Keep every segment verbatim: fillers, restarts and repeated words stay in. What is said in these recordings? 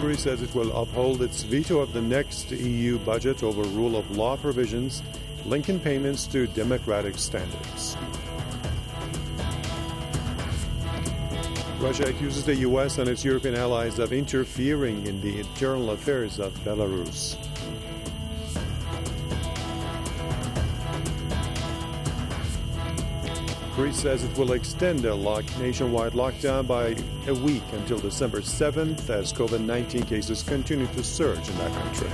Hungary says it will uphold its veto of the next E U budget over rule of law provisions linking payments to democratic standards. Russia accuses the U S and its European allies of interfering in the internal affairs of Belarus. Greece says it will extend a lock, nationwide lockdown by a week until December seventh as COVID nineteen cases continue to surge in that country.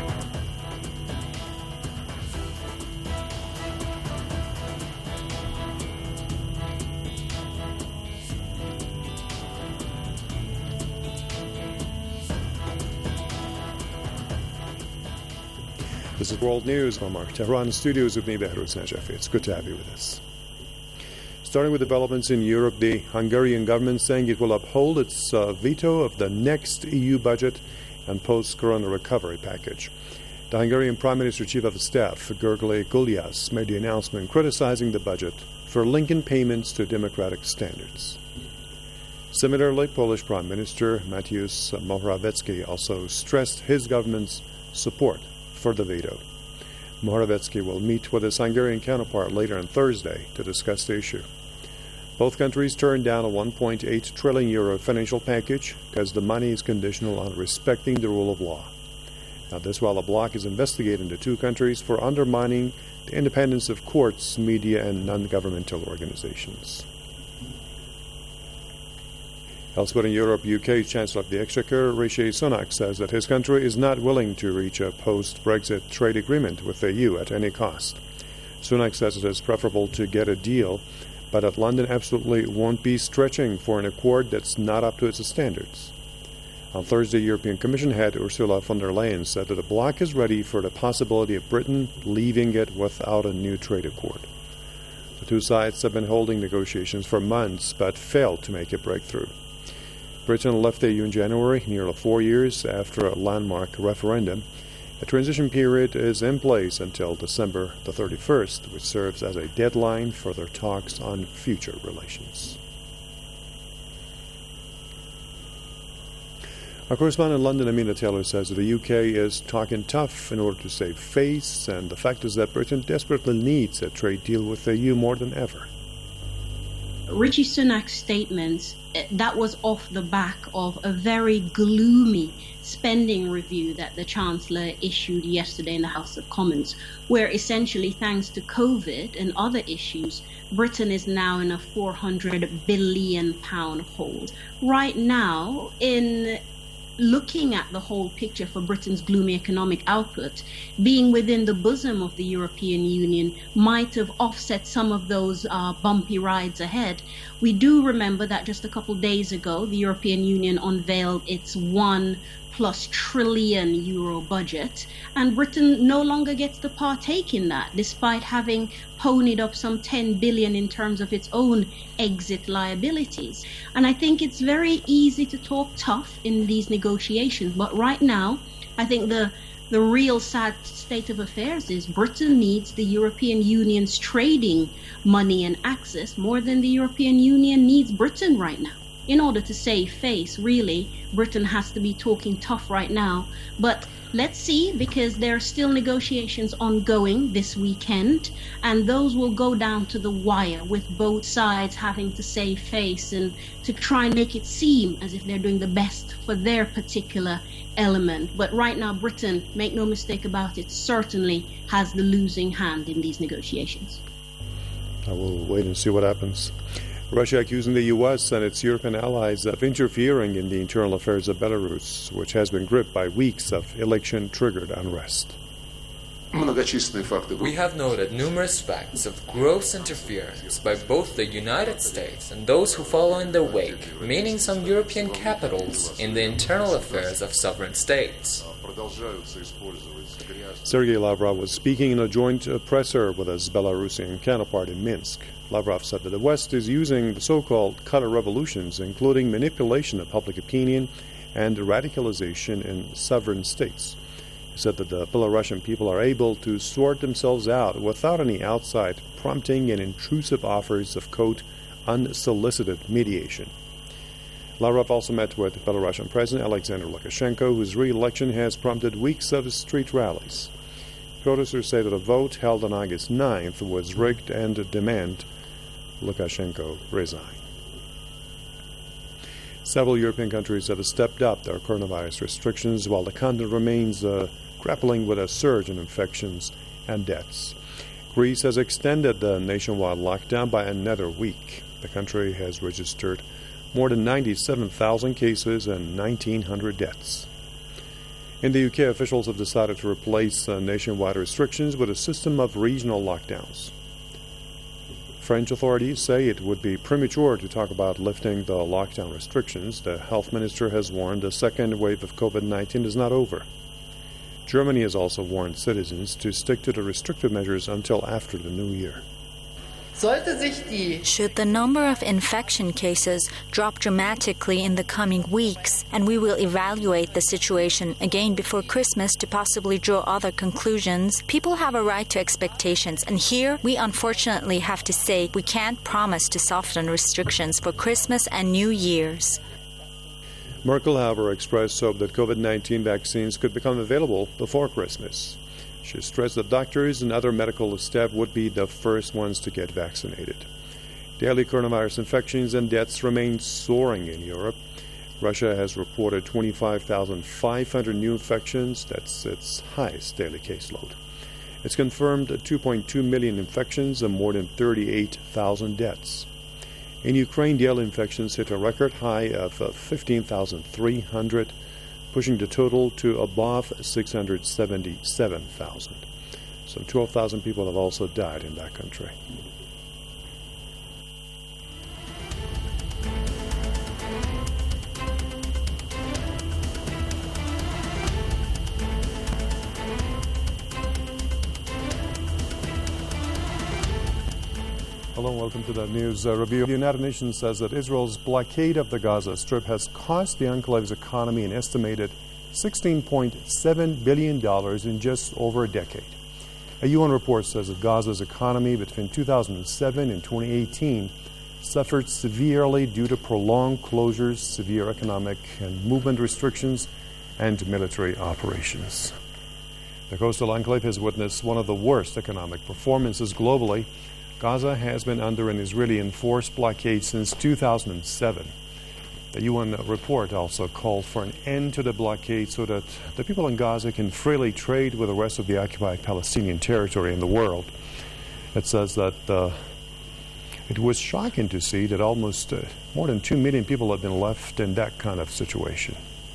This is World News from our Tehran studios with me, Behruz Najafi. It's good to have you with us. Starting with developments in Europe, the Hungarian government saying it will uphold its uh, veto of the next E U budget and post-corona recovery package. The Hungarian Prime Minister Chief of Staff, Gergely Gulyas, made the announcement criticizing the budget for linking payments to democratic standards. Similarly, Polish Prime Minister Mateusz Morawiecki also stressed his government's support for the veto. Morawiecki will meet with his Hungarian counterpart later on Thursday to discuss the issue. Both countries turned down a one point eight trillion euro financial package because the money is conditional on respecting the rule of law. Now, this while the bloc is investigating the two countries for undermining the independence of courts, media, and non-governmental organizations. Elsewhere in Europe, U K Chancellor of the Exchequer, Rishi Sunak, says that his country is not willing to reach a post-Brexit trade agreement with the E U at any cost. Sunak says it is preferable to get a deal, but that London absolutely won't be stretching for an accord that's not up to its standards. On Thursday, European Commission head Ursula von der Leyen said that the bloc is ready for the possibility of Britain leaving it without a new trade accord. The two sides have been holding negotiations for months, but failed to make a breakthrough. Britain left the E U in January, nearly four years after a landmark referendum. A transition period is in place until December the thirty-first, which serves as a deadline for their talks on future relations. Our correspondent in London, Amina Taylor, says that the U K is talking tough in order to save face, and the fact is that Britain desperately needs a trade deal with the E U more than ever. Rishi Sunak's statements, that was off the back of a very gloomy spending review that the Chancellor issued yesterday in the House of Commons, where essentially, thanks to COVID and other issues, Britain is now in a four hundred billion pound hole. Right now, in looking at the whole picture for Britain's gloomy economic output, being within the bosom of the European Union might have offset some of those uh, bumpy rides ahead. We do remember that just a couple days ago, the European Union unveiled its one plus trillion euro budget, and Britain no longer gets to partake in that, despite having ponied up some ten billion in terms of its own exit liabilities. And I think it's very easy to talk tough in these negotiations, but right now, I think the the real sad state of affairs is Britain needs the European Union's trading money and access more than the European Union needs Britain right now. In order to save face, really, Britain has to be talking tough right now. But let's see, because there are still negotiations ongoing this weekend, and those will go down to the wire, with both sides having to save face and to try and make it seem as if they're doing the best for their particular element. But right now, Britain, make no mistake about it, certainly has the losing hand in these negotiations. I will wait and see what happens. Russia accusing the U S and its European allies of interfering in the internal affairs of Belarus, which has been gripped by weeks of election-triggered unrest. We have noted numerous facts of gross interference by both the United States and those who follow in their wake, meaning some European capitals, in the internal affairs of sovereign states. Sergei Lavrov was speaking in a joint presser with his Belarusian counterpart in Minsk. Lavrov said that the West is using the so-called color revolutions, including manipulation of public opinion and radicalization in sovereign states. He said that the Belarusian people are able to sort themselves out without any outside prompting and intrusive offers of, quote, unsolicited mediation. Lavrov also met with Belarusian President Alexander Lukashenko, whose re-election has prompted weeks of street rallies. Protesters say that a vote held on August ninth was rigged and demand Lukashenko resign. Several European countries have stepped up their coronavirus restrictions while the continent remains uh, grappling with a surge in infections and deaths. Greece has extended the nationwide lockdown by another week. The country has registered more than ninety-seven thousand cases and nineteen hundred deaths. In the U K, officials have decided to replace uh, nationwide restrictions with a system of regional lockdowns. French authorities say it would be premature to talk about lifting the lockdown restrictions. The health minister has warned the second wave of COVID nineteen is not over. Germany has also warned citizens to stick to the restrictive measures until after the new year. Should the number of infection cases drop dramatically in the coming weeks, and we will evaluate the situation again before Christmas to possibly draw other conclusions, people have a right to expectations, and here we unfortunately have to say we can't promise to soften restrictions for Christmas and New Year's. Merkel, however, expressed hope that COVID nineteen vaccines could become available before Christmas. She stressed that doctors and other medical staff would be the first ones to get vaccinated. Daily coronavirus infections and deaths remain soaring in Europe. Russia has reported twenty-five thousand five hundred new infections. That's its highest daily caseload. It's confirmed two point two million infections and more than thirty-eight thousand deaths. In Ukraine, daily infections hit a record high of fifteen thousand three hundred, pushing the total to above six hundred seventy-seven thousand. Some twelve thousand people have also died in that country. Hello and welcome to the news uh, review. The United Nations says that Israel's blockade of the Gaza Strip has cost the enclave's economy an estimated sixteen point seven billion dollars in just over a decade. A U N report says that Gaza's economy between two thousand seven and twenty eighteen suffered severely due to prolonged closures, severe economic and movement restrictions, and military operations. The coastal enclave has witnessed one of the worst economic performances globally. Gaza has been under an Israeli-enforced blockade since two thousand seven. The U N report also called for an end to the blockade so that the people in Gaza can freely trade with the rest of the occupied Palestinian territory in the world. It says that uh, it was shocking to see that almost uh, more than two million people have been left in that kind of situation.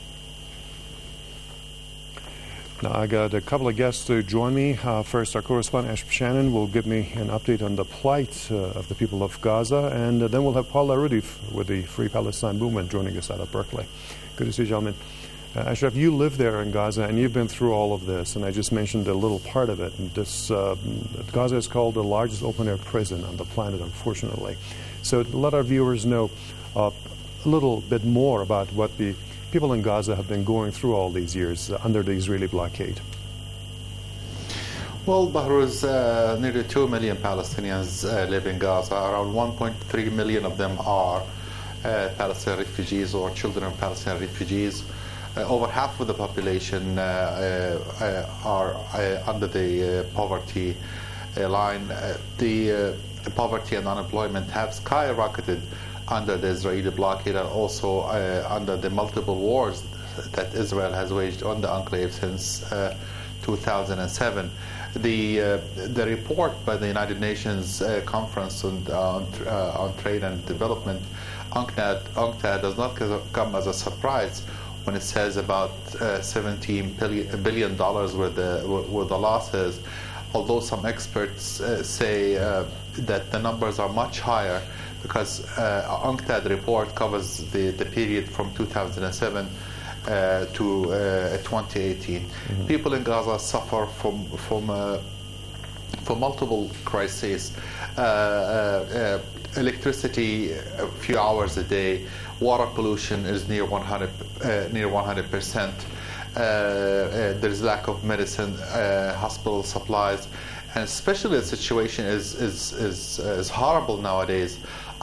Now, I got a couple of guests to join me. Uh, first, our correspondent, Ashraf Shannon, will give me an update on the plight uh, of the people of Gaza, and uh, then we'll have Paul Larudi with the Free Palestine Movement joining us out of Berkeley. Good to see you, gentlemen. Uh, Ashraf, you live there in Gaza, and you've been through all of this, and I just mentioned a little part of it. And this uh, Gaza is called the largest open-air prison on the planet, unfortunately. So let our viewers know uh, a little bit more about what the people in Gaza have been going through all these years uh, under the Israeli blockade. Well, Bahruz, uh, nearly two million Palestinians uh, live in Gaza. Around one point three million of them are uh, Palestinian refugees or children of Palestinian refugees. Uh, over half of the population uh, uh, are uh, under the uh, poverty uh, line. Uh, the uh, poverty and unemployment have skyrocketed under the Israeli blockade and also uh, under the multiple wars that Israel has waged on the enclave since uh, two thousand seven. The uh, the report by the United Nations uh, Conference on on, uh, on Trade and Development, UNCTAD, UNCTAD does not come as a surprise when it says about uh, seventeen billion dollars were the were the losses. Although some experts uh, say uh, that the numbers are much higher, because uh, UNCTAD report covers the, the period from two thousand seven uh, to uh, twenty eighteen. Mm-hmm. People in Gaza suffer from from uh, from multiple crises. Uh, uh, uh, electricity a few hours a day. Water pollution is near one hundred uh, near one hundred percent. Uh, uh, there is lack of medicine, uh, hospital supplies, and especially the situation is is is, is horrible nowadays.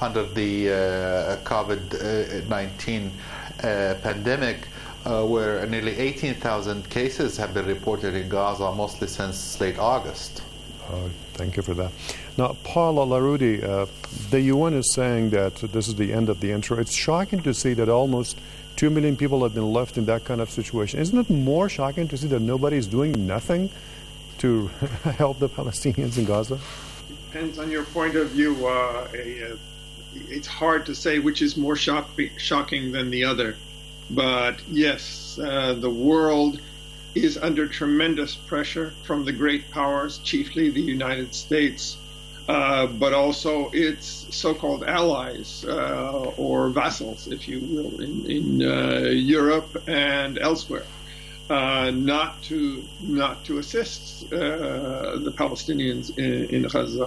under the uh, COVID nineteen uh, pandemic, uh, where nearly eighteen thousand cases have been reported in Gaza, mostly since late August. Uh, thank you for that. Now, Paul Larudi, uh, the U N is saying that this is the end of the intro. It's shocking to see that almost two million people have been left in that kind of situation. Isn't it more shocking to see that nobody is doing nothing to help the Palestinians in Gaza? Depends on your point of view. Uh, a, a, it's hard to say which is more shock, shocking than the other. But yes, uh, the world is under tremendous pressure from the great powers, chiefly the United States, uh, but also its so-called allies uh, or vassals, if you will, in, in uh, Europe and elsewhere, uh, not to not to assist uh, the Palestinians in, in Gaza,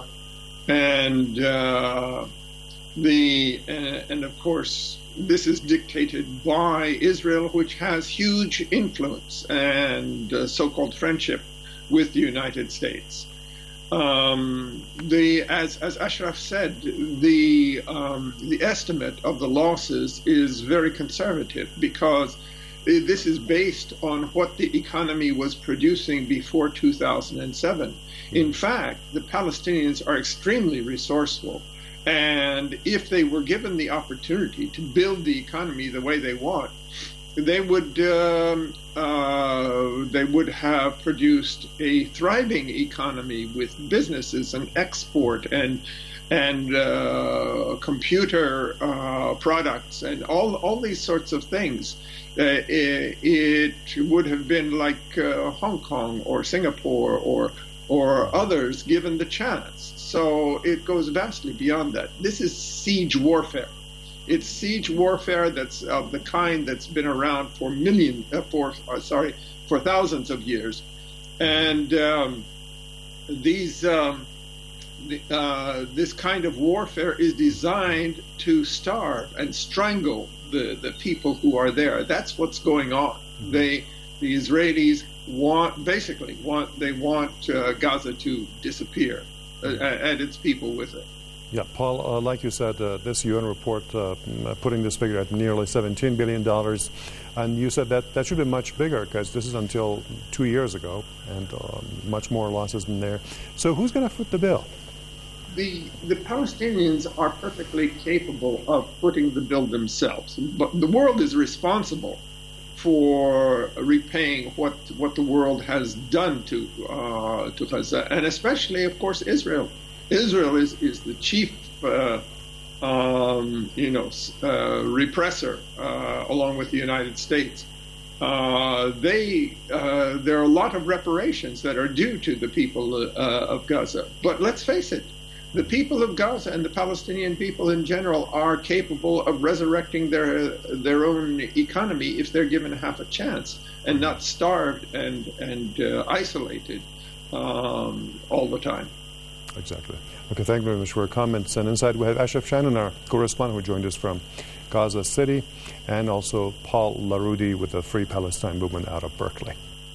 and uh, the uh, and of course. This is dictated by Israel, which has huge influence and uh, so-called friendship with the United States. Um, the, as, as Ashraf said, the, um, the estimate of the losses is very conservative because this is based on what the economy was producing before two thousand seven. In fact, the Palestinians are extremely resourceful. And if they were given the opportunity to build the economy the way they want, they would um, uh, they would have produced a thriving economy with businesses and export and and uh, computer uh, products and all all these sorts of things. Uh, it, it would have been like uh, Hong Kong or Singapore or or others given the chance. So it goes vastly beyond that. This is siege warfare. It's siege warfare that's of the kind that's been around for millions, uh, for uh, sorry, for thousands of years, and um, these um, the, uh, this kind of warfare is designed to starve and strangle the, the people who are there. That's what's going on. They the Israelis want basically want they want uh, Gaza to disappear. Uh, and its people with it. Yeah, Paul, uh, like you said, uh, this U N report uh, putting this figure at nearly seventeen billion dollars, and you said that that should be much bigger because this is until two years ago, and uh, much more losses than there. So who's going to foot the bill? The, the Palestinians are perfectly capable of footing the bill themselves, but the world is responsible for repaying what what the world has done to uh, to Gaza, and especially, of course, Israel. Israel is, is the chief, uh, um, you know, uh, repressor, uh, along with the United States. Uh, they uh, there are a lot of reparations that are due to the people uh, of Gaza. But let's face it. The people of Gaza and the Palestinian people in general are capable of resurrecting their their own economy if they're given half a chance and not starved and and uh, isolated um, all the time. Exactly. Okay, thank you very much for your comments. And inside we have Ashraf Shannon, our correspondent, who joined us from Gaza City, and also Paul Larudi with the Free Palestine Movement out of Berkeley.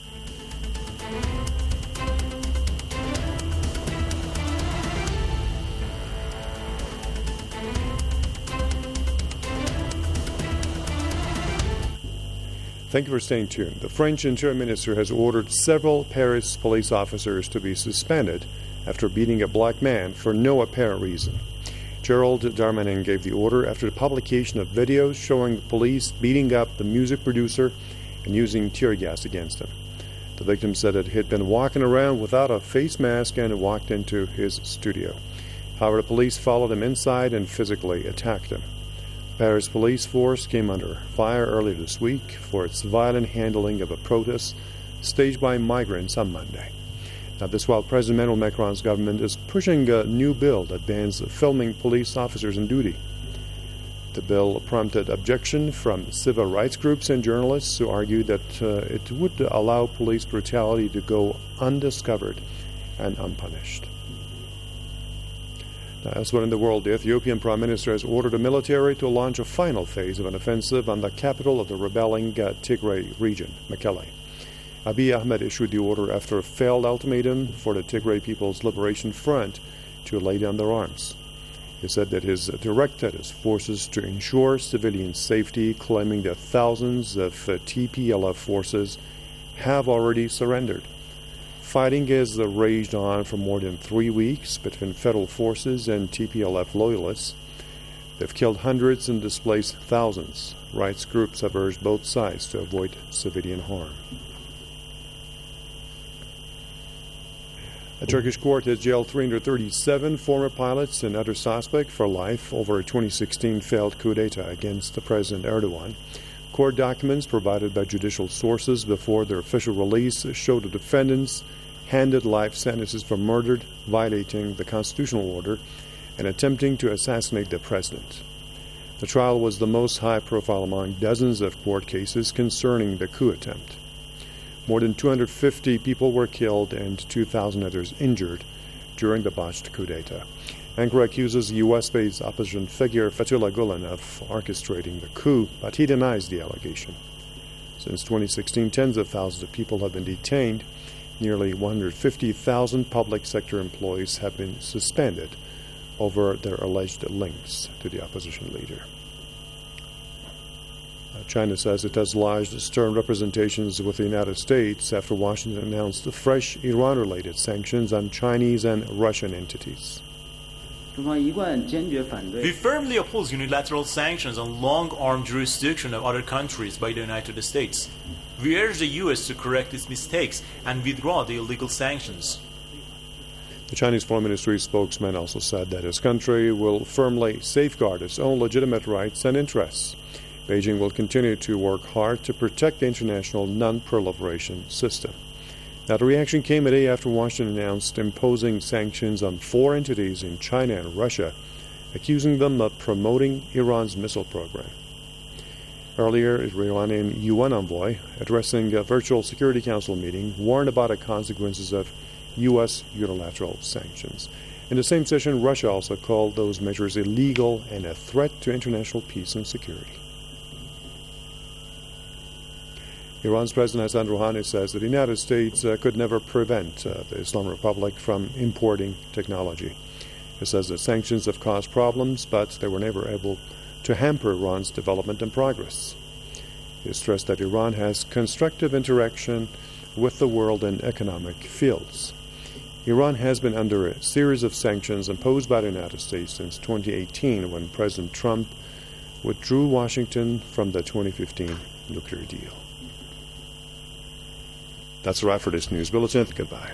Thank you for staying tuned. The French Interior Minister has ordered several Paris police officers to be suspended after beating a black man for no apparent reason. Gerald Darmanin gave the order after the publication of videos showing the police beating up the music producer and using tear gas against him. The victim said that he had been walking around without a face mask and walked into his studio. However, the police followed him inside and physically attacked him. Paris police force came under fire earlier this week for its violent handling of a protest staged by migrants on Monday. Now, this while President Emmanuel Macron's government is pushing a new bill that bans filming police officers on duty. The bill prompted objection from civil rights groups and journalists who argued that uh, it would allow police brutality to go undiscovered and unpunished. Now, elsewhere in the world, the Ethiopian Prime Minister has ordered the military to launch a final phase of an offensive on the capital of the rebelling uh, Tigray region, Mekelle. Abiy Ahmed issued the order after a failed ultimatum for the Tigray People's Liberation Front to lay down their arms. He said that his directed his forces to ensure civilian safety, claiming that thousands of uh, T P L F forces have already surrendered. Fighting has uh, raged on for more than three weeks between federal forces and T P L F loyalists. They've killed hundreds and displaced thousands. Rights groups have urged both sides to avoid civilian harm. A Turkish court has jailed three hundred thirty-seven former pilots and other suspects for life over a twenty sixteen failed coup d'etat against the President Erdogan. Court documents provided by judicial sources before their official release show the defendants handed life sentences for murder, violating the constitutional order, and attempting to assassinate the president. The trial was the most high-profile among dozens of court cases concerning the coup attempt. More than two hundred fifty people were killed and two thousand others injured during the botched coup d'etat. Ankara accuses U S-based opposition figure Fethullah Gulen of orchestrating the coup, but he denies the allegation. Since twenty sixteen, tens of thousands of people have been detained. Nearly one hundred fifty thousand public sector employees have been suspended over their alleged links to the opposition leader. China says it has lodged stern representations with the United States after Washington announced fresh Iran-related sanctions on Chinese and Russian entities. We firmly oppose unilateral sanctions on long-arm jurisdiction of other countries by the United States. We urge the U S to correct its mistakes and withdraw the illegal sanctions. The Chinese Foreign Ministry spokesman also said that his country will firmly safeguard its own legitimate rights and interests. Beijing will continue to work hard to protect the international non-proliferation system. Now, the reaction came a day after Washington announced imposing sanctions on four entities in China and Russia, accusing them of promoting Iran's missile program. Earlier, Iranian U N envoy, addressing a virtual Security Council meeting, warned about the consequences of U S unilateral sanctions. In the same session, Russia also called those measures illegal and a threat to international peace and security. Iran's President Hassan Rouhani says that the United States uh, could never prevent uh, the Islamic Republic from importing technology. He says that sanctions have caused problems, but they were never able to hamper Iran's development and progress. He stressed that Iran has constructive interaction with the world in economic fields. Iran has been under a series of sanctions imposed by the United States since twenty eighteen, when President Trump withdrew Washington from the twenty fifteen nuclear deal. That's a wrap for this news bulletin. Goodbye.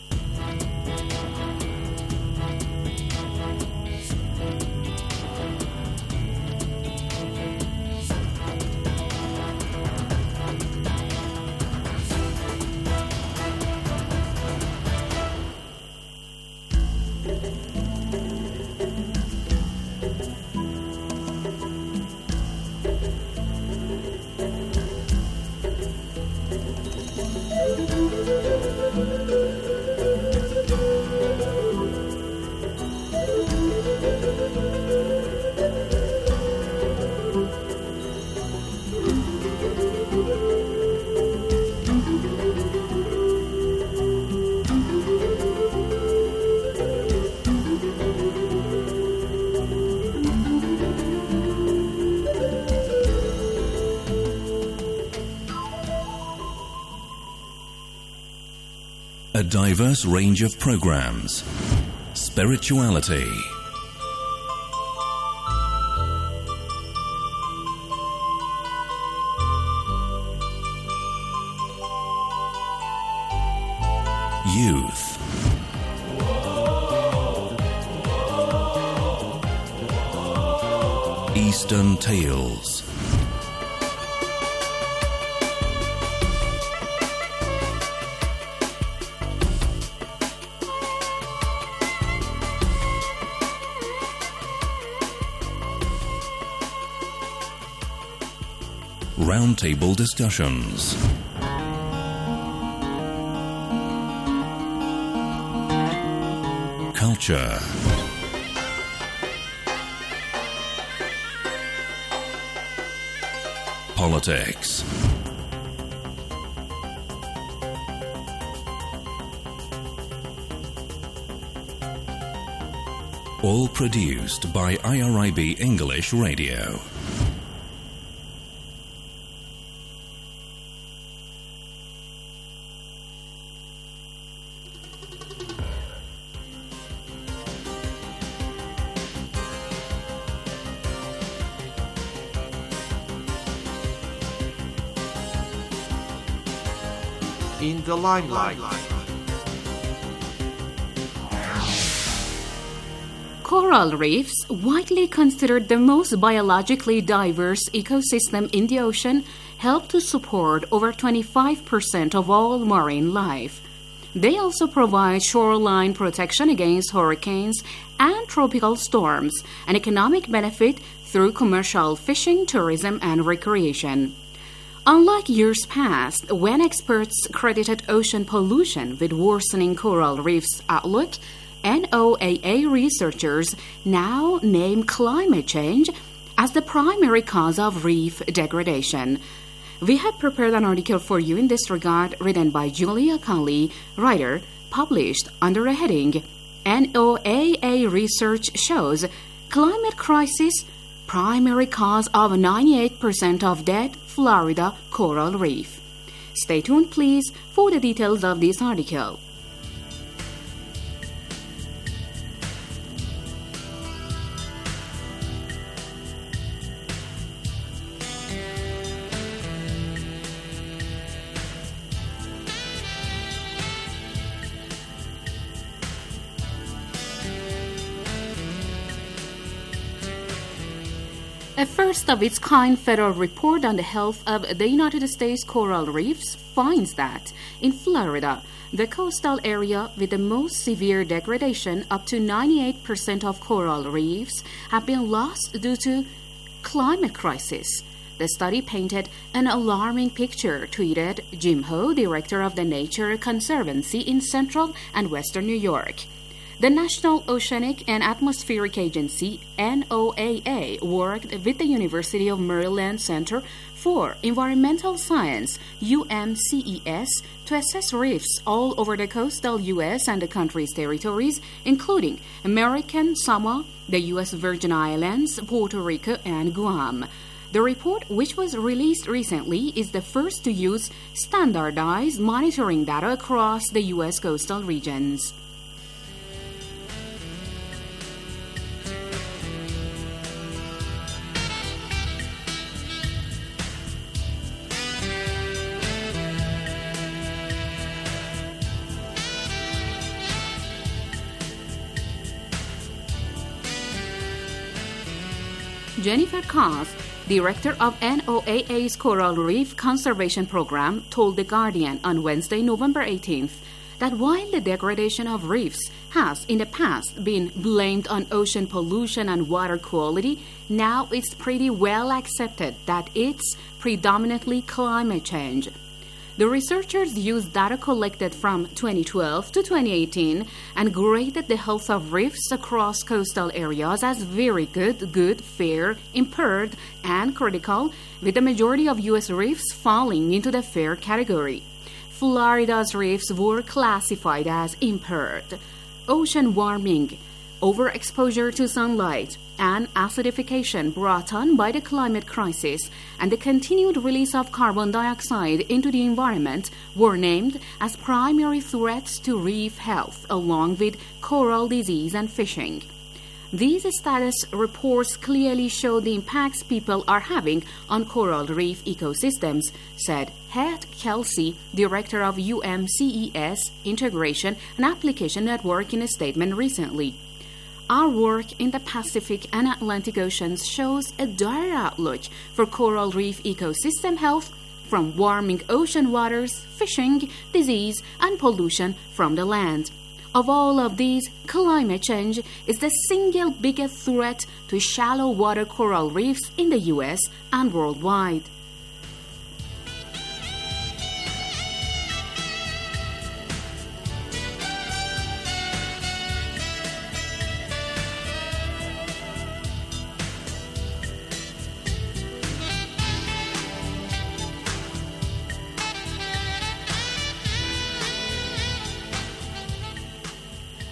A diverse range of programs. Spirituality. Youth. Eastern Tales. Roundtable discussions. Culture. Politics. All produced by I R I B English Radio. In the limelight. Coral reefs, widely considered the most biologically diverse ecosystem in the ocean, help to support over twenty-five percent of all marine life. They also provide shoreline protection against hurricanes and tropical storms, an economic benefit through commercial fishing, tourism, and recreation. Unlike years past, when experts credited ocean pollution with worsening coral reefs' outlook, N O A A researchers now name climate change as the primary cause of reef degradation. We have prepared an article for you in this regard, written by Julia Conley, writer, published under a heading, N O A A research shows climate crisis primary cause of ninety-eight percent of dead Florida coral reef. Stay tuned, please, for the details of this article. A first-of-its-kind federal report on the health of the United States coral reefs finds that, in Florida, the coastal area with the most severe degradation, up to ninety-eight percent of coral reefs have been lost due to climate crisis. The study painted an alarming picture, tweeted Jim Ho, director of the Nature Conservancy in Central and Western New York. The National Oceanic and Atmospheric Agency, N O A A, worked with the University of Maryland Center for Environmental Science, U M C E S, to assess reefs all over the coastal U S and the country's territories, including American Samoa, the U S Virgin Islands, Puerto Rico, and Guam. The report, which was released recently, is the first to use standardized monitoring data across the U S coastal regions. Jennifer Koss, director of N O A A's Coral Reef Conservation Program, told The Guardian on Wednesday, November eighteenth, that while the degradation of reefs has in the past been blamed on ocean pollution and water quality, now it's pretty well accepted that it's predominantly climate change. The researchers used data collected from twenty twelve to twenty eighteen and graded the health of reefs across coastal areas as very good, good, fair, impaired, and critical, with the majority of U S reefs falling into the fair category. Florida's reefs were classified as impaired. Ocean warming, overexposure to sunlight, and acidification brought on by the climate crisis and the continued release of carbon dioxide into the environment were named as primary threats to reef health, along with coral disease and fishing. These status reports clearly show the impacts people are having on coral reef ecosystems, said Het Kelsey, director of U M C E S Integration and Application Network, in a statement recently. Our work in the Pacific and Atlantic Oceans shows a dire outlook for coral reef ecosystem health, from warming ocean waters, fishing, disease, and pollution from the land. Of all of these, climate change is the single biggest threat to shallow water coral reefs in the U S and worldwide.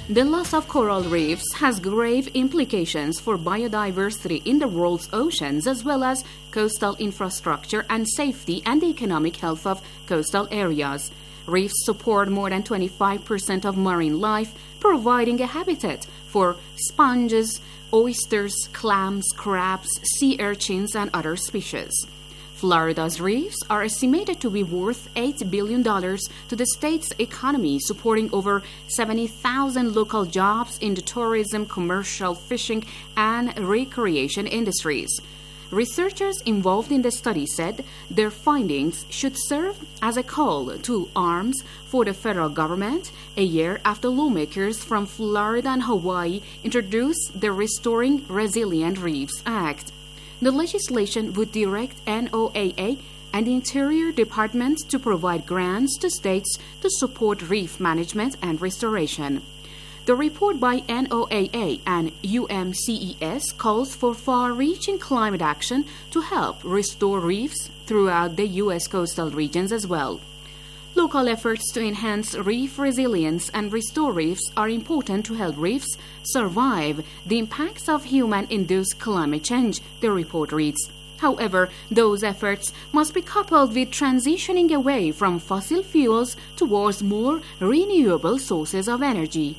The loss of coral reefs has grave implications for biodiversity in the world's oceans, as well as coastal infrastructure and safety and the economic health of coastal areas. Reefs support more than twenty-five percent of marine life, providing a habitat for sponges, oysters, clams, crabs, sea urchins, and other species. Florida's reefs are estimated to be worth eight billion dollars to the state's economy, supporting over seventy thousand local jobs in the tourism, commercial fishing, and recreation industries. Researchers involved in the study said their findings should serve as a call to arms for the federal government a year after lawmakers from Florida and Hawaii introduced the Restoring Resilient Reefs Act. The legislation would direct N O A A and the Interior Department to provide grants to states to support reef management and restoration. The report by N O A A and U M C E S calls for far-reaching climate action to help restore reefs throughout the U S coastal regions as well. Local efforts to enhance reef resilience and restore reefs are important to help reefs survive the impacts of human-induced climate change, the report reads. However, those efforts must be coupled with transitioning away from fossil fuels towards more renewable sources of energy.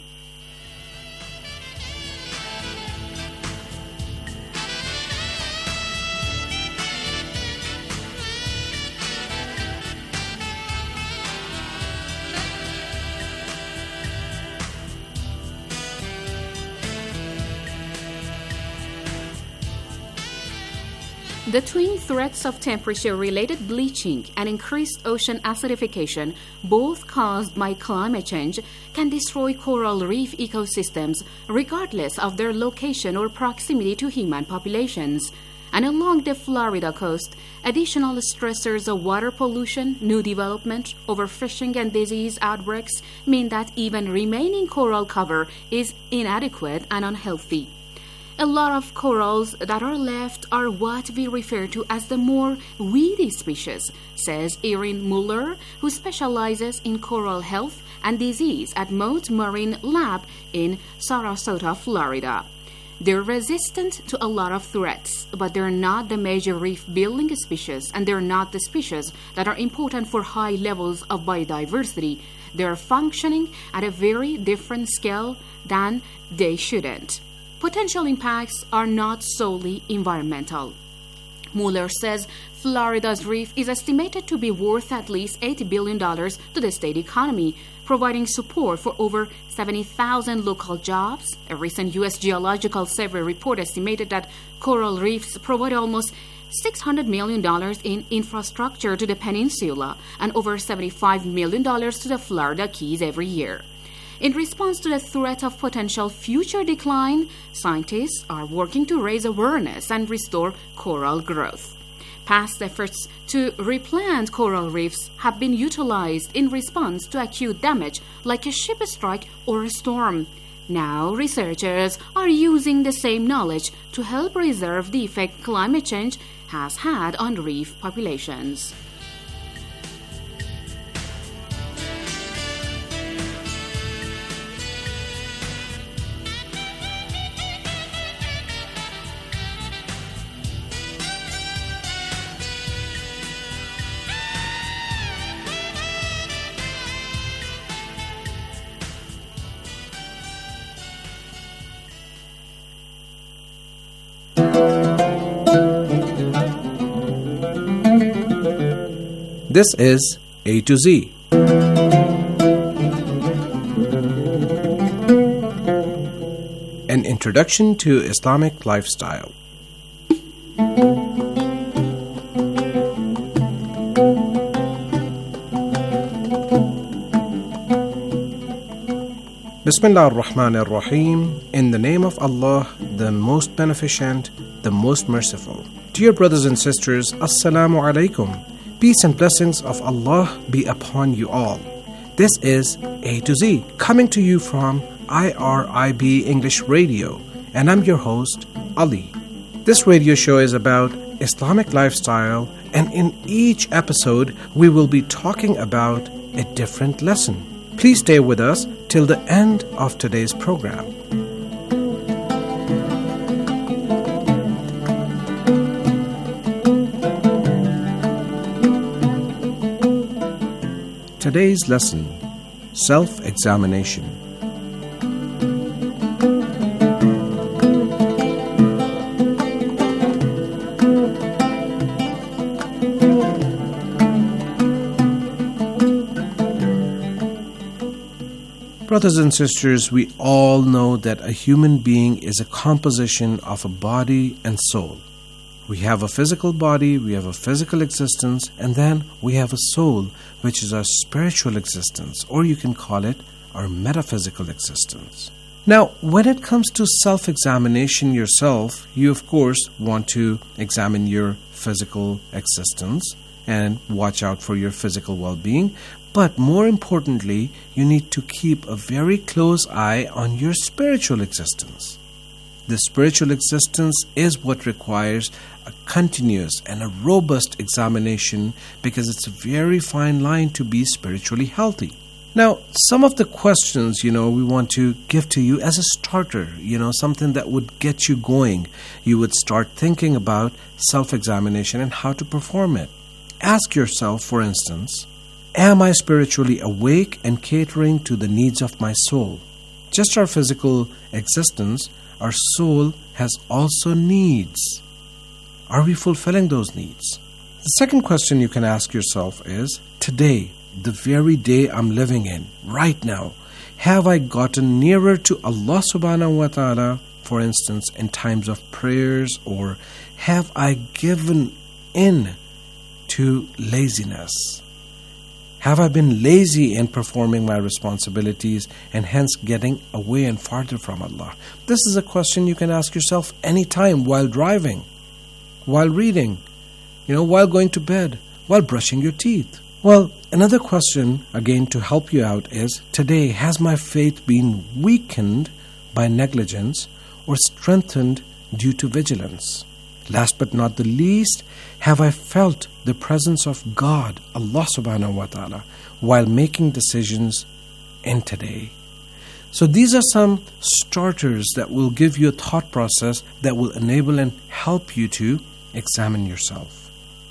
The twin threats of temperature-related bleaching and increased ocean acidification, both caused by climate change, can destroy coral reef ecosystems regardless of their location or proximity to human populations. And along the Florida coast, additional stressors of water pollution, new development, overfishing, and disease outbreaks mean that even remaining coral cover is inadequate and unhealthy. A lot of corals that are left are what we refer to as the more weedy species, says Erin Muller, who specializes in coral health and disease at Mote Marine Lab in Sarasota, Florida. They're resistant to a lot of threats, but they're not the major reef-building species, and they're not the species that are important for high levels of biodiversity. They're functioning at a very different scale than they shouldn't. Potential impacts are not solely environmental. Mueller says Florida's reef is estimated to be worth at least eight billion dollars to the state economy, providing support for over seventy thousand local jobs. A recent U S Geological Survey report estimated that coral reefs provide almost six hundred million dollars in infrastructure to the peninsula and over seventy-five million dollars to the Florida Keys every year. In response to the threat of potential future decline, scientists are working to raise awareness and restore coral growth. Past efforts to replant coral reefs have been utilized in response to acute damage like a ship strike or a storm. Now, researchers are using the same knowledge to help preserve the effect climate change has had on reef populations. This is A to Z. An introduction to Islamic lifestyle. Bismillah ar-Rahman ar-Rahim. In the name of Allah, the most beneficent, the most merciful. Dear brothers and sisters, Assalamu alaikum. Peace and blessings of Allah be upon you all. This is A to Z, coming to you from I R I B English Radio, and I'm your host, Ali. This radio show is about Islamic lifestyle, and in each episode we will be talking about a different lesson. Please stay with us till the end of today's program. Today's lesson, self-examination. Brothers and sisters, we all know that a human being is a composition of a body and soul. We have a physical body, we have a physical existence, and then we have a soul, which is our spiritual existence, or you can call it our metaphysical existence. Now, when it comes to self-examination yourself, you of course want to examine your physical existence and watch out for your physical well-being. But more importantly, you need to keep a very close eye on your spiritual existence. The spiritual existence is what requires a continuous and a robust examination because it's a very fine line to be spiritually healthy. Now, some of the questions, you know, we want to give to you as a starter, you know, something that would get you going. You would start thinking about self-examination and how to perform it. Ask yourself, for instance, am I spiritually awake and catering to the needs of my soul? Just our physical existence, our soul has also needs. Are we fulfilling those needs? The second question you can ask yourself is, today, the very day I'm living in, right now, have I gotten nearer to Allah subhanahu wa ta'ala, for instance, in times of prayers, or have I given in to laziness? Have I been lazy in performing my responsibilities and hence getting away and farther from Allah? This is a question you can ask yourself anytime while driving, while reading, you know, while going to bed, while brushing your teeth. Well, another question, again, to help you out is, today, has my faith been weakened by negligence or strengthened due to vigilance? Last but not the least, have I felt the presence of God, Allah subhanahu wa ta'ala, while making decisions in today? So these are some starters that will give you a thought process that will enable and help you to examine yourself.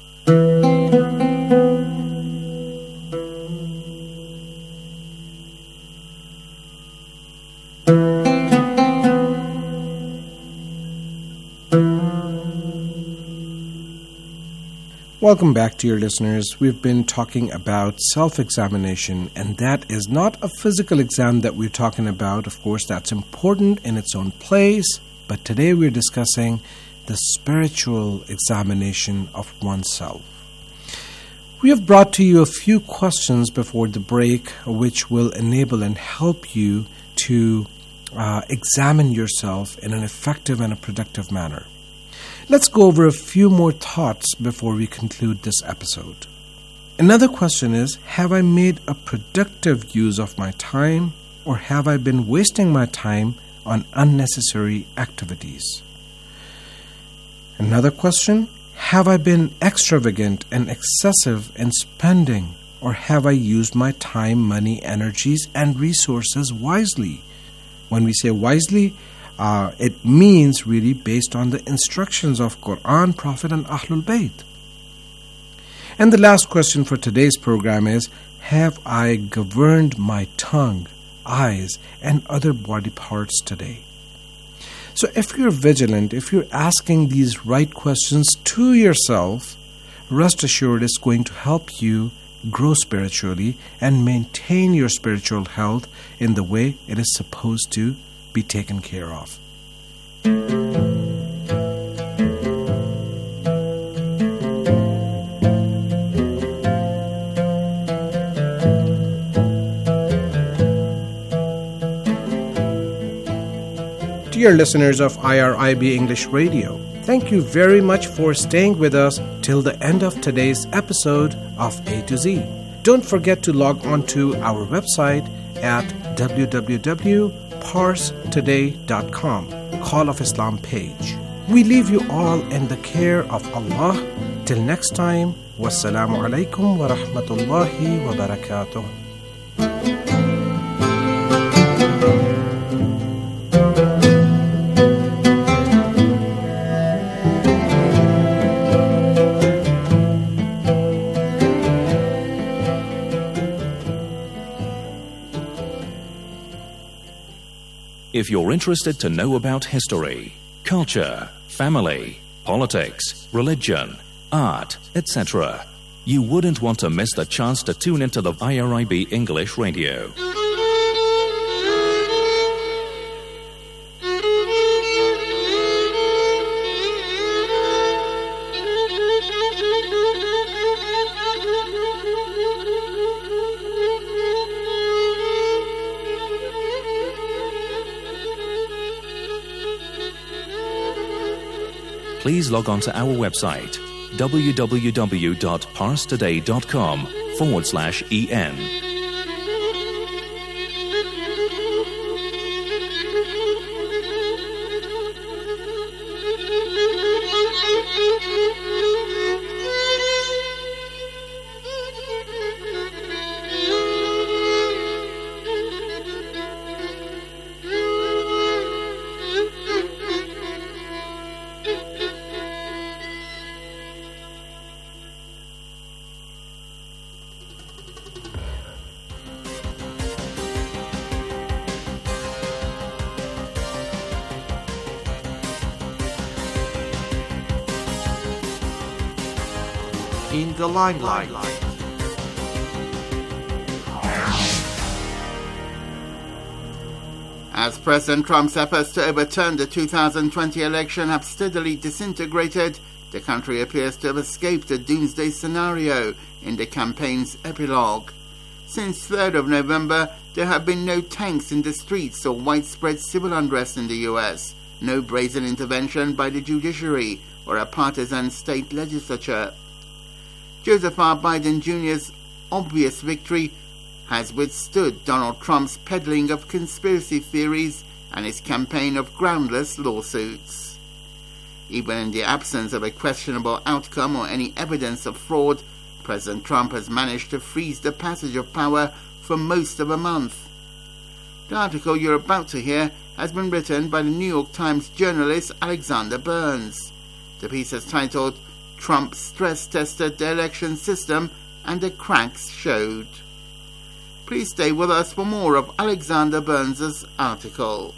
Welcome back, dear listeners. We've been talking about self-examination, and that is not a physical exam that we're talking about. Of course, that's important in its own place, but today we're discussing the spiritual examination of oneself. We have brought to you a few questions before the break, which will enable and help you to uh, examine yourself in an effective and a productive manner. Let's go over a few more thoughts before we conclude this episode. Another question is, have I made a productive use of my time, or have I been wasting my time on unnecessary activities? Another question, have I been extravagant and excessive in spending, or have I used my time, money, energies, and resources wisely? When we say wisely, Uh, it means really based on the instructions of Quran, Prophet, and Ahlul Bayt. And the last question for today's program is, have I governed my tongue, eyes, and other body parts today? So if you're vigilant, if you're asking these right questions to yourself, rest assured it's going to help you grow spiritually and maintain your spiritual health in the way it is supposed to be taken care of. Dear listeners of I R I B English Radio, thank you very much for staying with us till the end of today's episode of A to Z. Don't forget to log on to our website at w w w dot pars today dot com, Call of Islam page. We leave you all in the care of Allah. Till next time, wassalamu alaikum wa rahmatullahi wa barakatuh. If you're interested to know about history, culture, family, politics, religion, art, et cetera, you wouldn't want to miss the chance to tune into the I R I B English Radio. Please log on to our website, www.parstoday.com forward slash en. In the limelight. As President Trump's efforts to overturn the two thousand twenty election have steadily disintegrated, the country appears to have escaped a doomsday scenario in the campaign's epilogue. Since third of November, there have been no tanks in the streets or widespread civil unrest in the U S, no brazen intervention by the judiciary or a partisan state legislature. Joseph R. Biden Junior's obvious victory has withstood Donald Trump's peddling of conspiracy theories and his campaign of groundless lawsuits. Even in the absence of a questionable outcome or any evidence of fraud, President Trump has managed to freeze the passage of power for most of a month. The article you're about to hear has been written by the New York Times journalist Alexander Burns. The piece is titled, "Trump stress-tested the election system and the cracks showed." Please stay with us for more of Alexander Burns' article.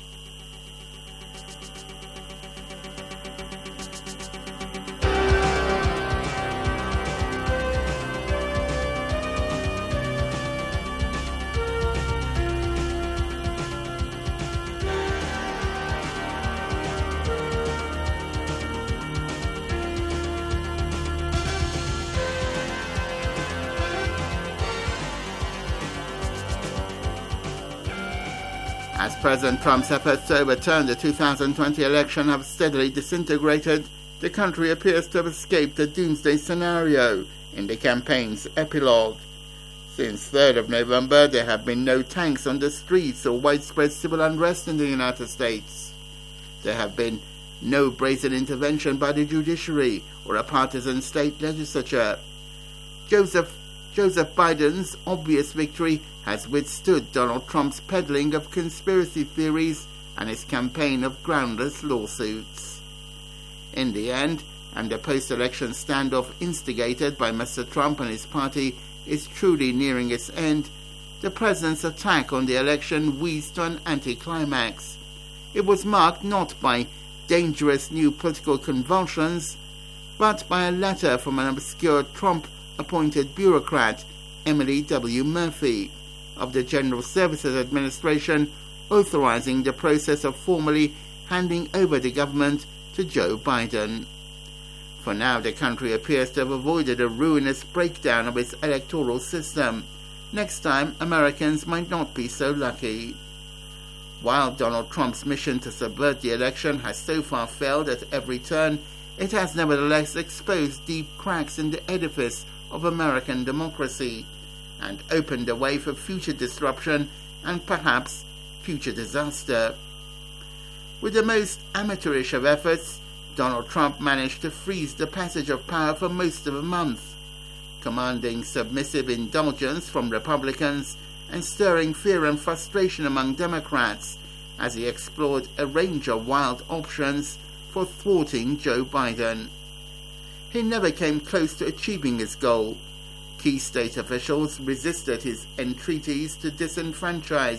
As President Trump's efforts to overturn the two thousand twenty election have steadily disintegrated, the country appears to have escaped a doomsday scenario in the campaign's epilogue. Since third of November, there have been no tanks on the streets or widespread civil unrest in the United States. There have been no brazen intervention by the judiciary or a partisan state legislature. Joseph Joseph Biden's obvious victory has withstood Donald Trump's peddling of conspiracy theories and his campaign of groundless lawsuits. In the end, and the post-election standoff instigated by Mister Trump and his party is truly nearing its end, the president's attack on the election wheezed to an anticlimax. It was marked not by dangerous new political convulsions, but by a letter from an obscure Trump-appointed bureaucrat, Emily W. Murphy, of the General Services Administration, authorizing the process of formally handing over the government to Joe Biden. For now, the country appears to have avoided a ruinous breakdown of its electoral system. Next time, Americans might not be so lucky. While Donald Trump's mission to subvert the election has so far failed at every turn, it has nevertheless exposed deep cracks in the edifice of American democracy and opened the way for future disruption and perhaps future disaster. With the most amateurish of efforts, Donald Trump managed to freeze the passage of power for most of a month, commanding submissive indulgence from Republicans and stirring fear and frustration among Democrats as he explored a range of wild options for thwarting Joe Biden. He never came close to achieving his goal. Key state officials resisted his entreaties to disenfranchise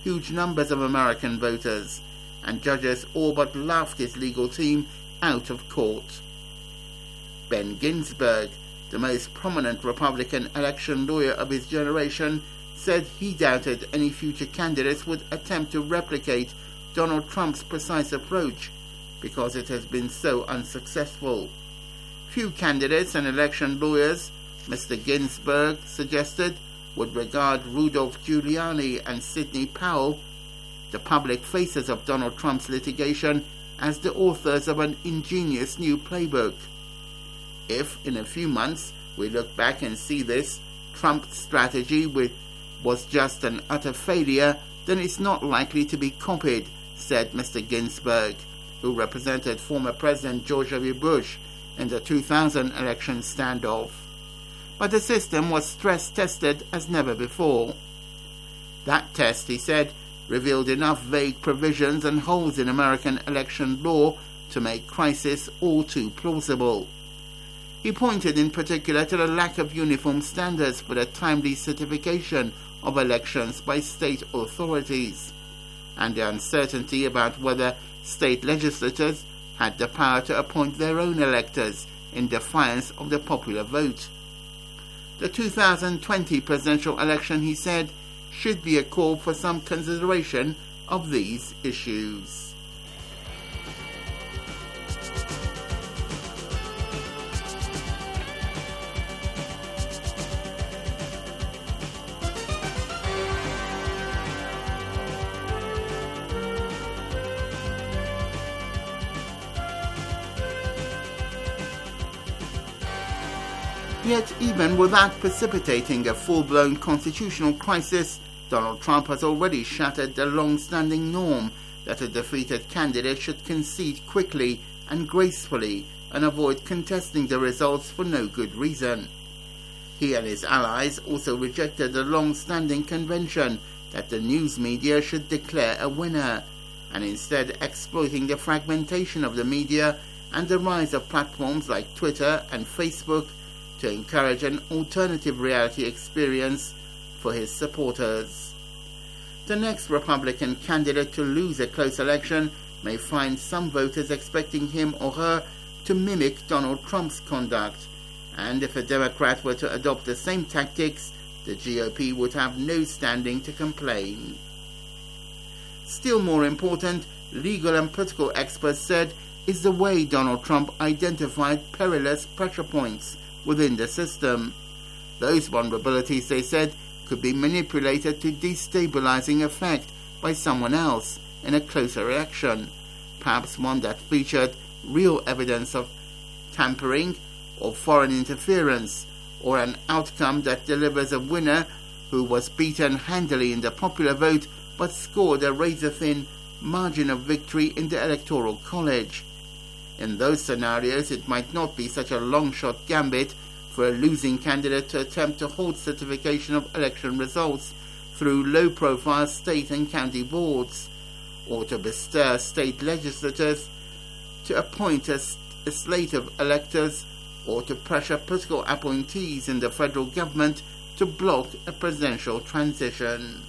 huge numbers of American voters, and judges all but laughed his legal team out of court. Ben Ginsberg, the most prominent Republican election lawyer of his generation, said he doubted any future candidates would attempt to replicate Donald Trump's precise approach because it has been so unsuccessful. Few candidates and election lawyers, Mister Ginsberg suggested, would regard Rudolph Giuliani and Sidney Powell, the public faces of Donald Trump's litigation, as the authors of an ingenious new playbook. If, in a few months, we look back and see this Trump strategy with, was just an utter failure, then it's not likely to be copied, said Mister Ginsberg, who represented former President George W. Bush in the two thousand election standoff. But the system was stress-tested as never before. That test, he said, revealed enough vague provisions and holes in American election law to make crisis all too plausible. He pointed in particular to the lack of uniform standards for the timely certification of elections by state authorities, and the uncertainty about whether state legislatures had the power to appoint their own electors in defiance of the popular vote. The two thousand twenty presidential election, he said, should be a call for some consideration of these issues. Yet even without precipitating a full-blown constitutional crisis, Donald Trump has already shattered the long-standing norm that a defeated candidate should concede quickly and gracefully and avoid contesting the results for no good reason. He and his allies also rejected the long-standing convention that the news media should declare a winner, and instead exploiting the fragmentation of the media and the rise of platforms like Twitter and Facebook to encourage an alternative reality experience for his supporters. The next Republican candidate to lose a close election may find some voters expecting him or her to mimic Donald Trump's conduct, and if a Democrat were to adopt the same tactics, the G O P would have no standing to complain. Still more important, legal and political experts said, is the way Donald Trump identified perilous pressure points within the system. Those vulnerabilities, they said, could be manipulated to destabilizing effect by someone else in a closer election, perhaps one that featured real evidence of tampering or foreign interference, or an outcome that delivers a winner who was beaten handily in the popular vote but scored a razor-thin margin of victory in the Electoral College. In those scenarios, it might not be such a long-shot gambit for a losing candidate to attempt to hold certification of election results through low-profile state and county boards, or to bestir state legislators to appoint a, a slate of electors, or to pressure political appointees in the federal government to block a presidential transition.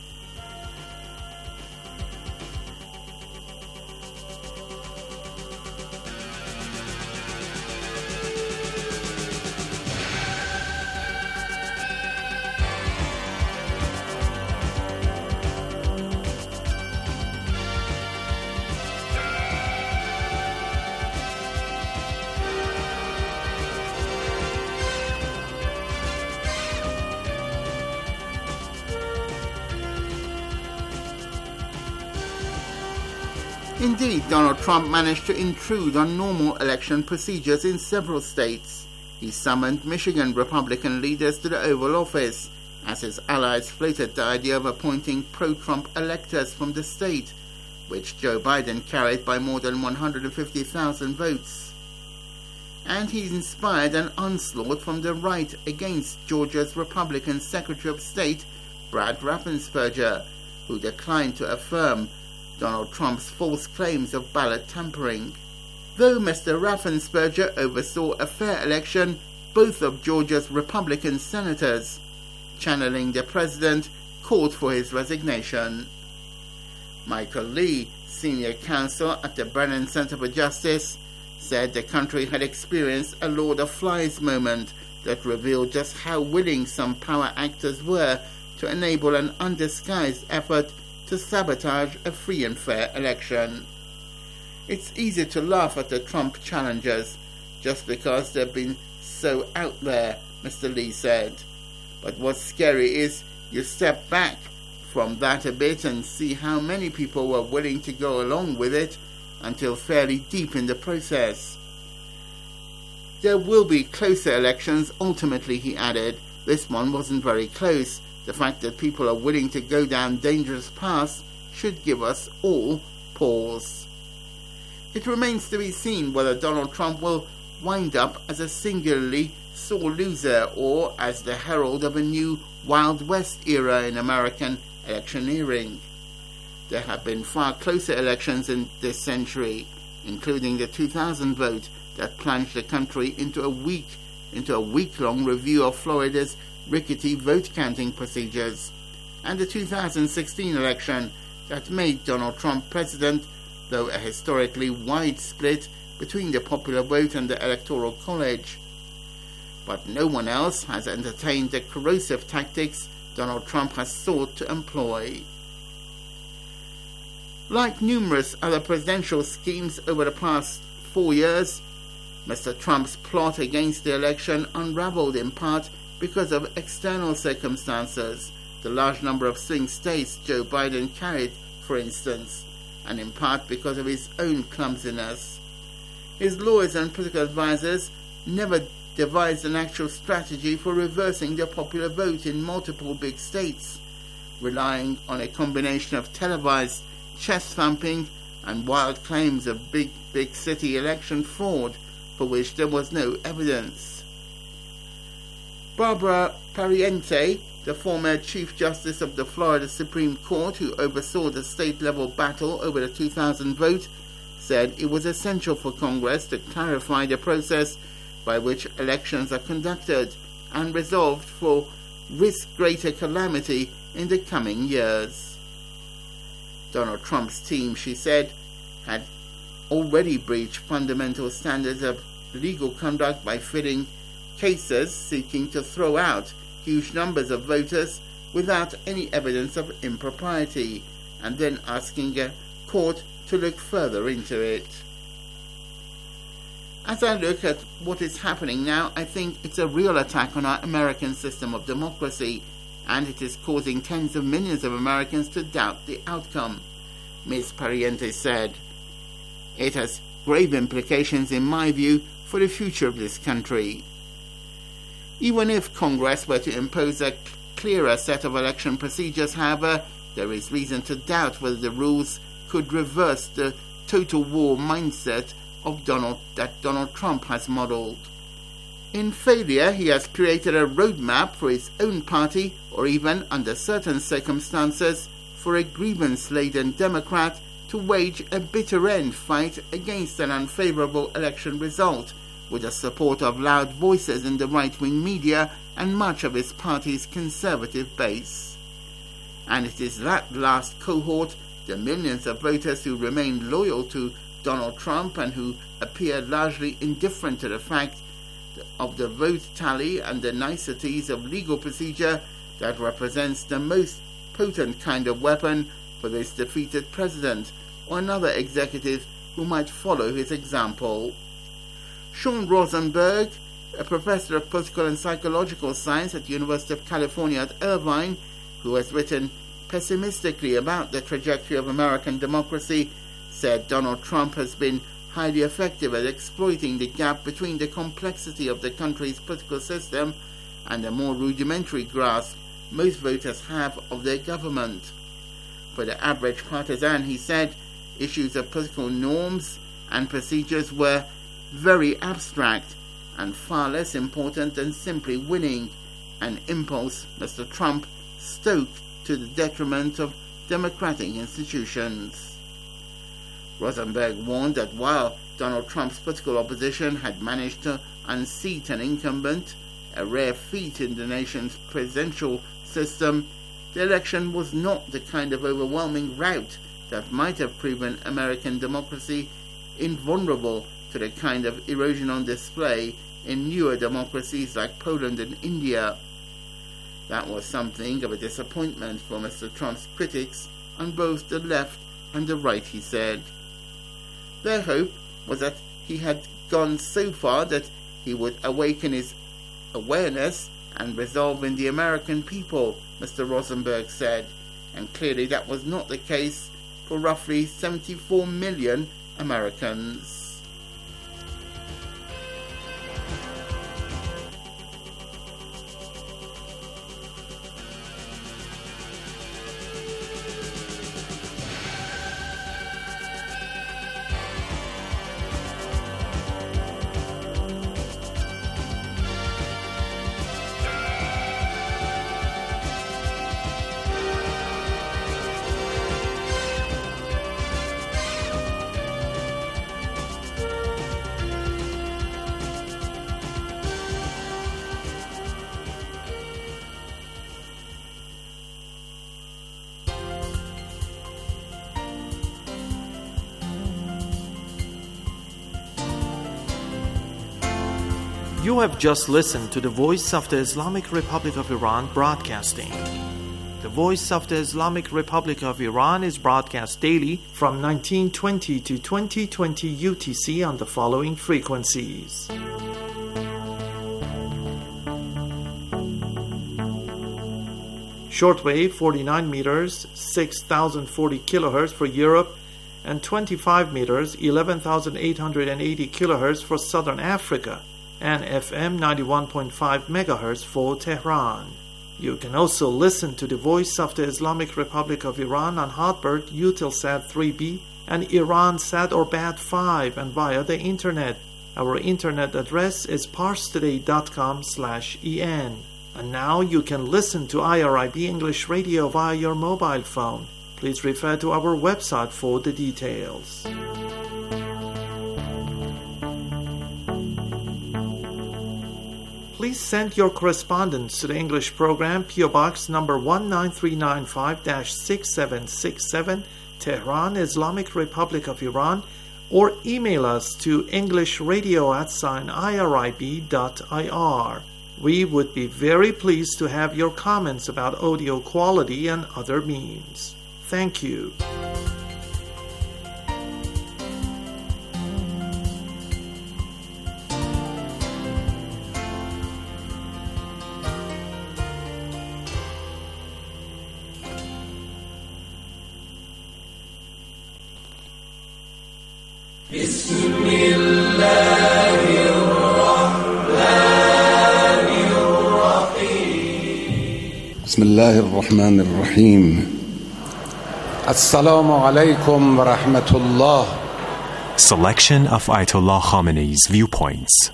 Indeed, Donald Trump managed to intrude on normal election procedures in several states. He summoned Michigan Republican leaders to the Oval Office, as his allies floated the idea of appointing pro-Trump electors from the state, which Joe Biden carried by more than one hundred fifty thousand votes. And he inspired an onslaught from the right against Georgia's Republican Secretary of State, Brad Raffensperger, who declined to affirm Donald Trump's false claims of ballot tampering. Though Mister Raffensperger oversaw a fair election, both of Georgia's Republican senators, channeling the president, called for his resignation. Michael Lee, senior counsel at the Brennan Center for Justice, said the country had experienced a Lord of Flies moment that revealed just how willing some power actors were to enable an undisguised effort to sabotage a free and fair election. It's easy to laugh at the Trump challengers just because they've been so out there, Mister Lee said. But what's scary is you step back from that a bit and see how many people were willing to go along with it until fairly deep in the process. There will be closer elections ultimately, he added. This one wasn't very close. The fact that people are willing to go down dangerous paths should give us all pause. It remains to be seen whether Donald Trump will wind up as a singularly sore loser or as the herald of a new Wild West era in American electioneering. There have been far closer elections in this century, including the two thousand vote that plunged the country into a week into a week-long review of Florida's rickety vote-counting procedures, and the two thousand sixteen election that made Donald Trump president, though a historically wide split between the popular vote and the Electoral College. But no one else has entertained the corrosive tactics Donald Trump has sought to employ. Like numerous other presidential schemes over the past four years, Mister Trump's plot against the election unraveled in part because of external circumstances, the large number of swing states Joe Biden carried, for instance, and in part because of his own clumsiness. His lawyers and political advisors never devised an actual strategy for reversing the popular vote in multiple big states, relying on a combination of televised chest-thumping and wild claims of big, big city election fraud for which there was no evidence. Barbara Pariente, the former Chief Justice of the Florida Supreme Court who oversaw the state-level battle over the two thousand vote, said it was essential for Congress to clarify the process by which elections are conducted and resolved for risk greater calamity in the coming years. Donald Trump's team, she said, had already breached fundamental standards of legal conduct by filing cases seeking to throw out huge numbers of voters without any evidence of impropriety, and then asking a court to look further into it. As I look at what is happening now, I think it's a real attack on our American system of democracy, and it is causing tens of millions of Americans to doubt the outcome, Miz Pariente said. It has grave implications, in my view, for the future of this country. Even if Congress were to impose a clearer set of election procedures, however, there is reason to doubt whether the rules could reverse the total war mindset of Donald that Donald Trump has modeled. In failure, he has created a roadmap for his own party, or even, under certain circumstances, for a grievance-laden Democrat to wage a bitter-end fight against an unfavorable election result, with the support of loud voices in the right-wing media and much of his party's conservative base. And it is that last cohort, the millions of voters who remain loyal to Donald Trump and who appear largely indifferent to the fact of the vote tally and the niceties of legal procedure, that represents the most potent kind of weapon for this defeated president or another executive who might follow his example. Sean Rosenberg, a professor of political and psychological science at the University of California at Irvine, who has written pessimistically about the trajectory of American democracy, said Donald Trump has been highly effective at exploiting the gap between the complexity of the country's political system and the more rudimentary grasp most voters have of their government. For the average partisan, he said, issues of political norms and procedures were very abstract and far less important than simply winning, an impulse Mister Trump stoked to the detriment of democratic institutions. Rosenberg warned that while Donald Trump's political opposition had managed to unseat an incumbent, a rare feat in the nation's presidential system, the election was not the kind of overwhelming rout that might have proven American democracy invulnerable to the kind of erosion on display in newer democracies like Poland and India. That was something of a disappointment for Mister Trump's critics on both the left and the right, he said. Their hope was that he had gone so far that he would awaken his awareness and resolve in the American people, Mister Rosenberg said, and clearly that was not the case for roughly seventy-four million Americans. You have just listened to the Voice of the Islamic Republic of Iran broadcasting. The Voice of the Islamic Republic of Iran is broadcast daily from nineteen twenty to twenty twenty U T C on the following frequencies. Shortwave forty-nine meters, six thousand forty kilohertz for Europe, and twenty-five meters, eleven thousand eight hundred eighty kilohertz for Southern Africa, and F M ninety-one point five megahertz for Tehran. You can also listen to the Voice of the Islamic Republic of Iran on Hotbird, Eutelsat three B, and Iransat or Bat five, and via the internet. Our internet address is parstoday dot com slash en. And now you can listen to I R I B English Radio via your mobile phone. Please refer to our website for the details. Please send your correspondence to the English program, P O Box number one nine three nine five dash six seven six seven, Tehran, Islamic Republic of Iran, or email us to englishradio at sign irib dot ir. We would be very pleased to have your comments about audio quality and other means. Thank you. بسم الله الرحمن الرحيم السلام عليكم ورحمة الله. Selection of Ayatollah Khamenei's viewpoints.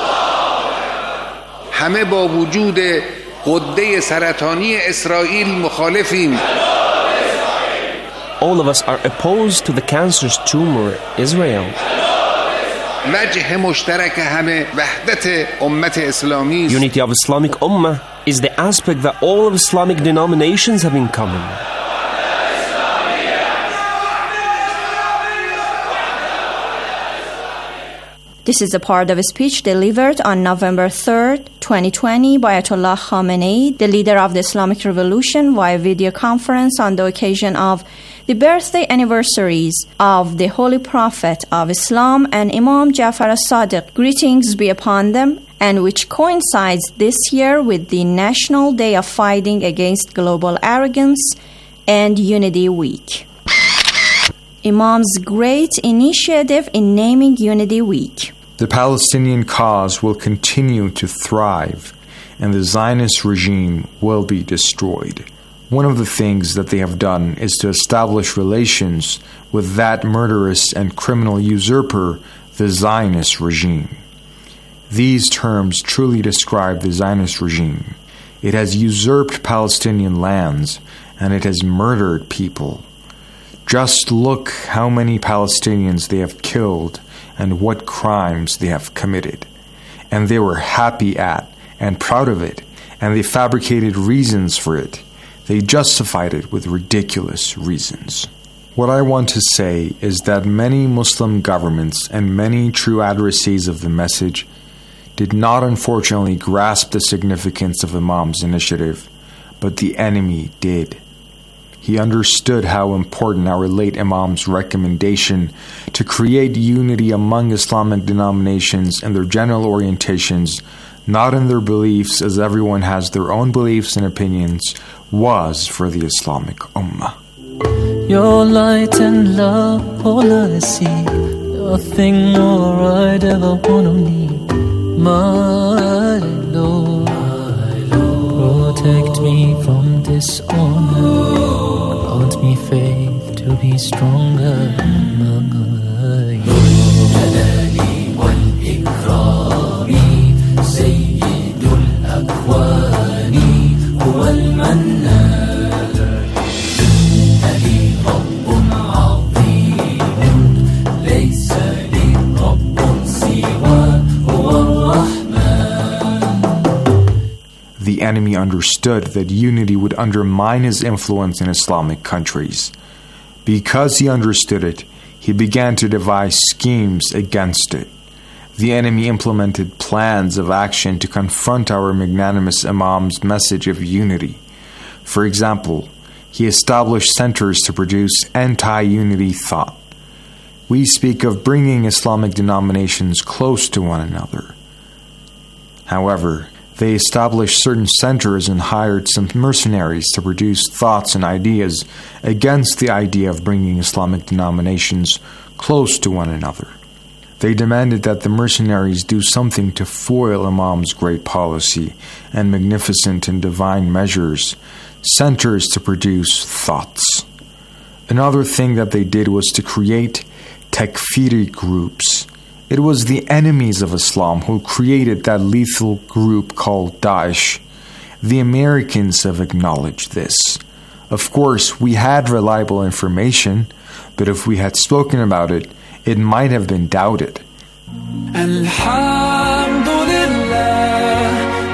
همه با وجود غده سرطانی اسرائیل مخالفیم. All of us are opposed to the cancerous tumor, Israel. وجه مشترک همه وحدت امت اسلامی. Unity of Islamic Ummah is the aspect that all of Islamic denominations have in common. This is a part of a speech delivered on November third, twenty twenty by Ayatollah Khamenei, the leader of the Islamic Revolution, via video conference on the occasion of the birthday anniversaries of the Holy Prophet of Islam and Imam Ja'far as-Sadiq, greetings be upon them, and which coincides this year with the National Day of Fighting Against Global Arrogance and Unity Week. Imam's great initiative in naming Unity Week. The Palestinian cause will continue to thrive, and the Zionist regime will be destroyed. One of the things that they have done is to establish relations with that murderous and criminal usurper, the Zionist regime. These terms truly describe the Zionist regime. It has usurped Palestinian lands, and it has murdered people. Just look how many Palestinians they have killed and what crimes they have committed. And they were happy at and proud of it, and they fabricated reasons for it. They justified it with ridiculous reasons. What I want to say is that many Muslim governments and many true addressees of the message did not unfortunately grasp the significance of Imam's initiative, but the enemy did. He understood how important our late Imam's recommendation to create unity among Islamic denominations and their general orientations, not in their beliefs as everyone has their own beliefs and opinions, was for the Islamic Ummah. Your light and love, all I see, nothing more I'd ever want to need. My Lord, my Lord, protect me from dishonor, grant me faith to be stronger. My Lord, Jalali wal Ikrami, Sayyidul Akwani, huwa al-Mannan. The enemy understood that unity would undermine his influence in Islamic countries. Because he understood it, he began to devise schemes against it. The enemy implemented plans of action to confront our magnanimous Imam's message of unity. For example, he established centers to produce anti-unity thought. We speak of bringing Islamic denominations close to one another. However, they established certain centers and hired some mercenaries to produce thoughts and ideas against the idea of bringing Islamic denominations close to one another. They demanded that the mercenaries do something to foil Imam's great policy and magnificent and divine measures, centers to produce thoughts. Another thing that they did was to create takfiri groups. It was the enemies of Islam who created that lethal group called Daesh. The Americans have acknowledged this. Of course, we had reliable information, but if we had spoken about it, it might have been doubted. Alhamdulillah,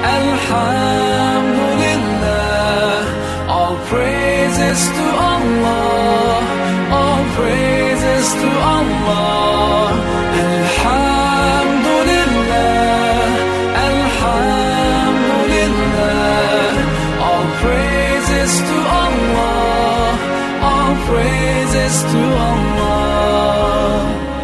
Alhamdulillah, all praises to Allah, all praises to Allah. Praises to Allah.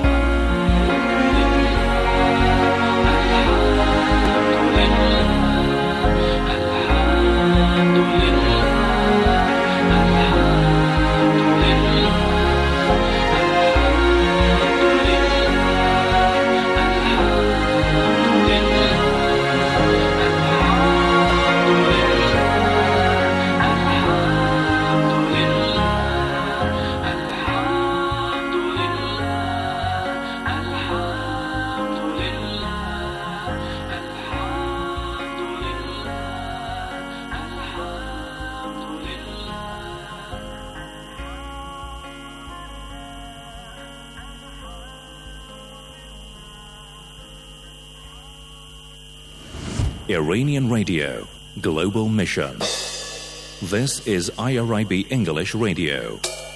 Iranian Radio, Global Mission. This is I R I B English Radio.